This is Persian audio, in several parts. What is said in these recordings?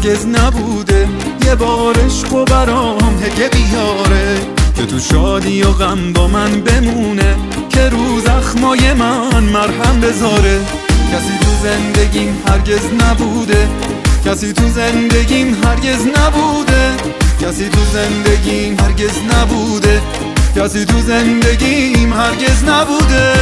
هرگز نبوده یه بار عشق و برام هگه بیاره که تو شادی و غم با من بمونه، که رو زخمای من مرهم بذاره. کسی تو زندگیم هرگز نبوده، کسی تو زندگیم هرگز نبوده، کسی تو زندگیم هرگز نبوده، کسی تو زندگیم هرگز نبوده.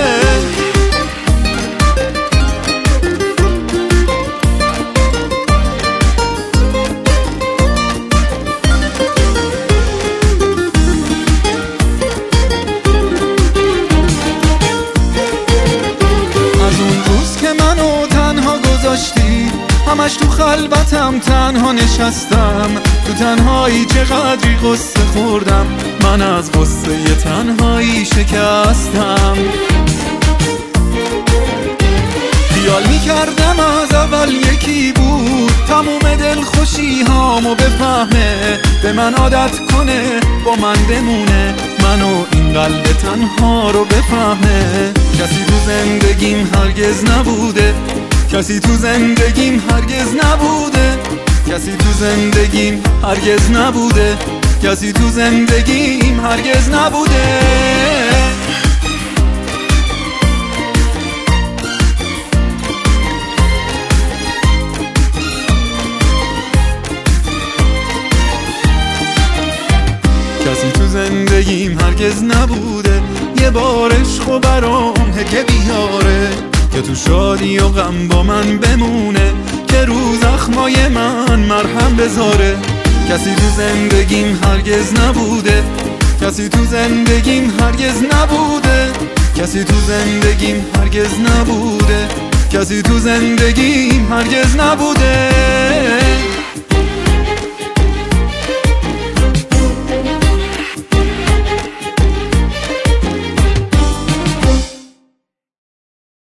همش تو خلوتم تنها نشستم، تو تنهایی چقدری غصه خوردم، من از غصه تنهایی شکستم. خیال میکردم از اول یکی بود، تموم دلخوشی هامو بفهمه، به من عادت کنه با من بمونه، منو این قلب تنها رو بفهمه. کسی تو زندگیم هرگز نبوده، کسی تو زندگیم هرگز نبوده، کسی تو زندگیم هرگز نبوده، کسی تو زندگیم هرگز نبوده. کسی تو زندگیم هرگز نبوده یه بار عشق و برام هگه بیاره، که تو شادی و غم با من بمونه، که رو زخمای من مرهم بذاره. کسی تو زندگیم هرگز نبوده، کسی تو زندگیم هرگز نبوده، کسی تو زندگیم هرگز نبوده، کسی تو زندگیم هرگز نبوده.